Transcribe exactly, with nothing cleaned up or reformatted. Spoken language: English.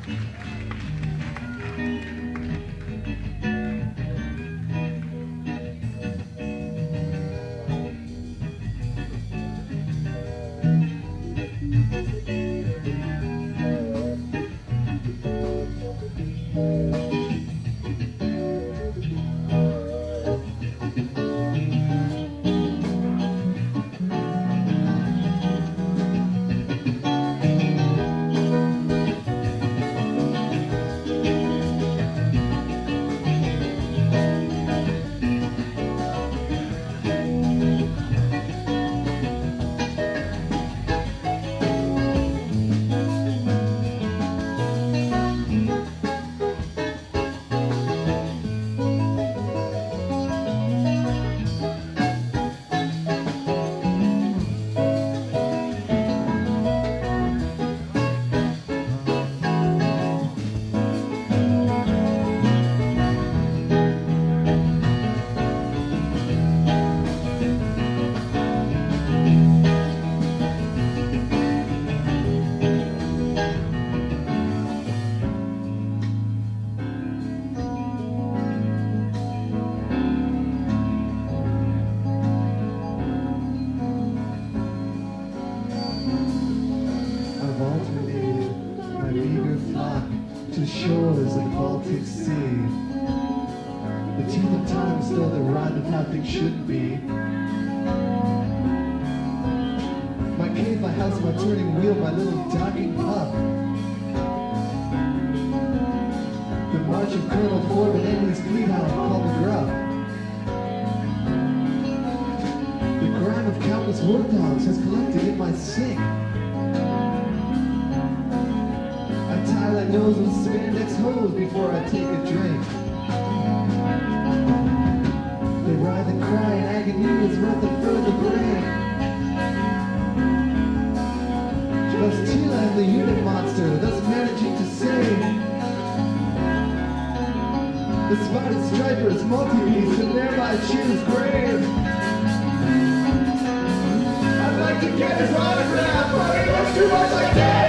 To shores of the Baltic Sea, the teeth of time still the rhyme of how things should be. My cave, my house, my turning wheel, my little docking pup. The march of Colonel Ford and Enemy's fleet hound called the Gruff. The grime of countless war dogs has collected in my sink. Tie that nose with spandex hose before I take a drink. They writhe and cry in agony as wrath and further brain. Just Tila and the unit monster, thus managing to save the spotted stripers, multi-beast, and thereby choose grave. I'd like to get his autograph, but he looks too much like that.